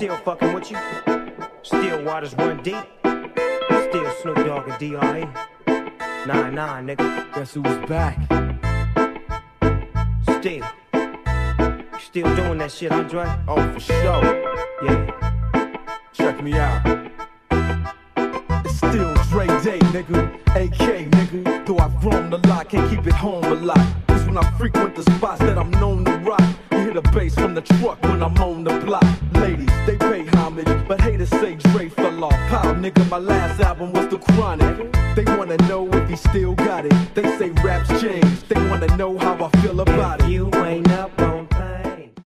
Still fucking with you. Still waters run deep. Still Snoop Dogg and D.R.E. 9-9, nigga. Guess who's back? Still. You still doing that shit, Andre? Oh, for sure. Yeah. Check me out. It's still Dre Day, nigga. AK, nigga. Though I've grown a lot, can't keep it home a lot. It's when I frequent the spots that I'm known to rock. You hear the bass from the truck when I'm on the block. Ladies, they pay homage, but haters say Dre fell off. Pow, nigga, my last album was The Chronic. They wanna know if he still got it. They say raps change. They wanna know how I feel about it. You